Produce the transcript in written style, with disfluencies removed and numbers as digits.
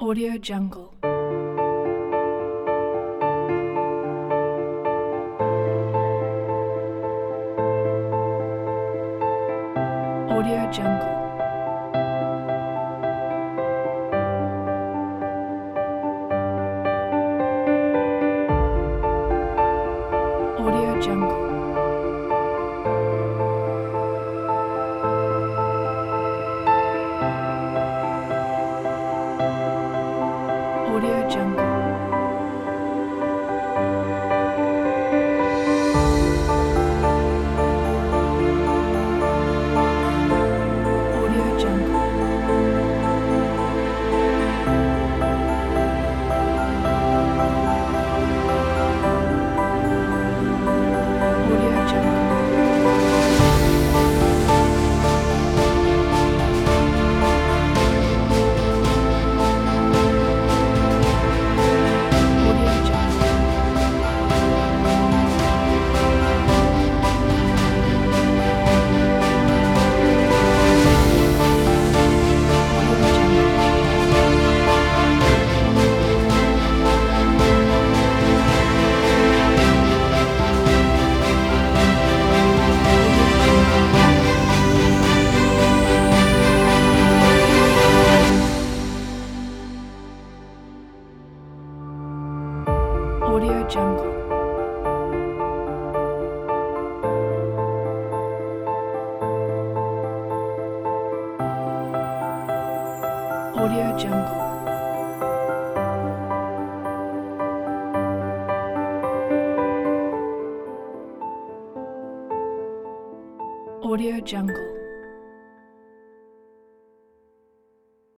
Audio Jungle. Audio Jungle. Audio Jungle. Audio Jungle. Audio Jungle. Audio Jungle. Audio Jungle. Audio Jungle. Audio Jungle. Audio Jungle. Audio Jungle.